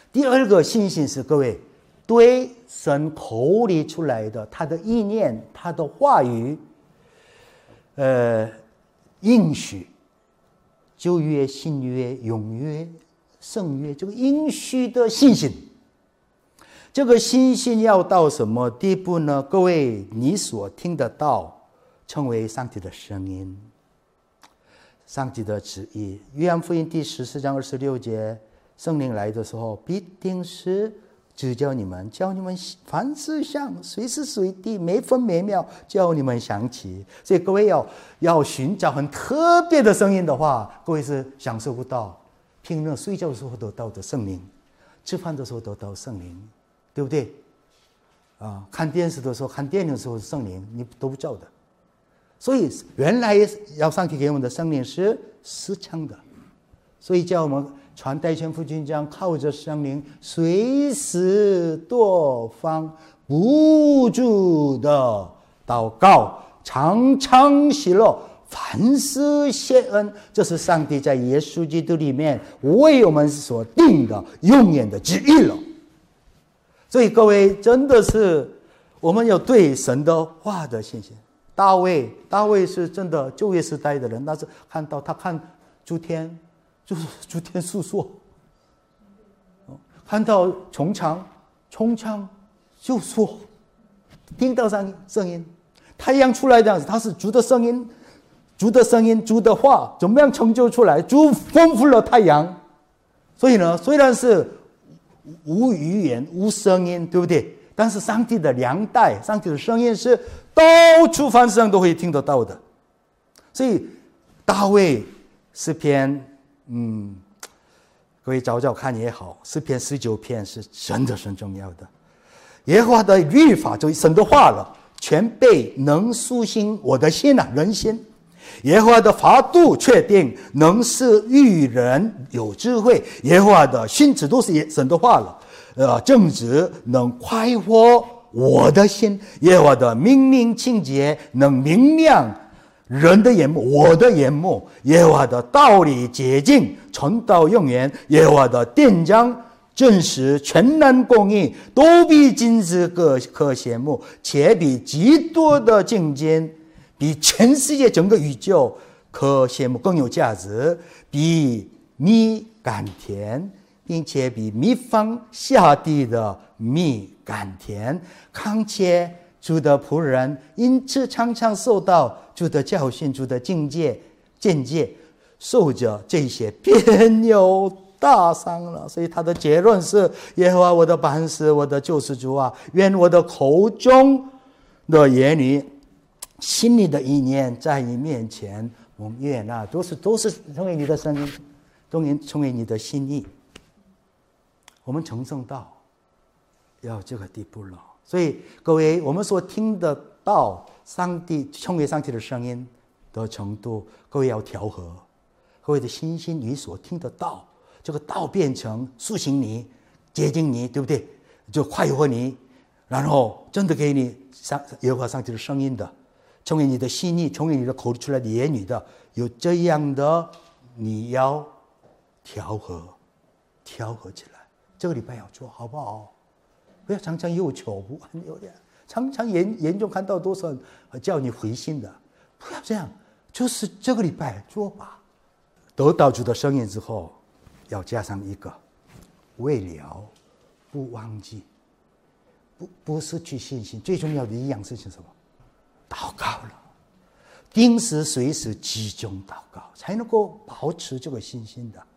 第二个信心是，各位对神口里出来的他的意念、他的话语，应许，旧约、新约、永约、圣约，这个应许的信心。这个信心要到什么地步呢？各位，你所听得到成为上帝的声音，上帝的旨意。约翰福音第14章26节，圣灵来的时候，必定是指教你们，叫你们凡事想，随时随地，每分每秒，叫你们想起。所以各位要寻找很特别的声音的话，各位是享受不到。平日睡觉的时候得到的圣灵，吃饭的时候得到圣灵，对不对？看电视的时候、看电影的时候，圣灵你都不知道的。所以原来要上帝给我们的圣灵是实强的，所以叫我们传代全福音章，靠着圣灵随时多方不住的祷告，常常喜乐，凡事谢恩。这是上帝在耶稣基督里面为我们所定的永远的旨意了。所以各位，真的是我们有对神的话的信心。大卫是真的旧约时代的人，但是他看诸天诉说，看到穹苍就说，听到声音，太阳出来这样子，他是主的声音，主的话怎么样成就出来？主丰富了太阳，所以呢，虽然是无语言无声音，对不对？但是上帝的粮袋，上帝的声音是到处凡事上都会听得到的。所以大卫诗篇，各位找找看也好，诗篇19篇是真的很重要的。耶和华的律法就是神的话了，全备能苏醒我的心人心。耶和华的法度确定，能使愚人有智慧。耶和华的训词都是神的话了。正直能快活我的心，耶和华的命令清洁，能明亮人的眼目，我的眼目。耶和华的道理洁净，存到永远。耶和华的典章真实，全然公义，都比金子可羡慕，且比极多的金金，比全世界整个宇宙可羡慕更有价值，比蜜甘甜，并且比蜜蜂下地的蜜甘甜。况且主的仆人因此常常受到主的教训，主的境界，受着这些便有大伤了。所以他的结论是：耶和华我的磐石，我的救世主啊，愿我的口中的言语，心里的意念，在你面前蒙悦纳，都是成为你的声音，都成为你的心意。我们成圣到要这个地步了。所以各位，我们所听得到上帝成为上帝的声音的程度，各位要调和各位的心你所听得到，这个道变成苏醒你，接近你，对不对？就快活你，然后真的给你耶和华上帝的声音的，成为你的心意，成为你的口里出来的言语的，有这样的，你要调和起来。这个礼拜要做好不好？不要常常有求不安，有点常常严重看到多少叫你回心的，不要这样，就是这个礼拜做吧。得到主的声音之后，要加上一个为了不忘记，不失去信心。最重要的一样事情是什么？祷告了，定时随时集中祷告，才能够保持这个信心的。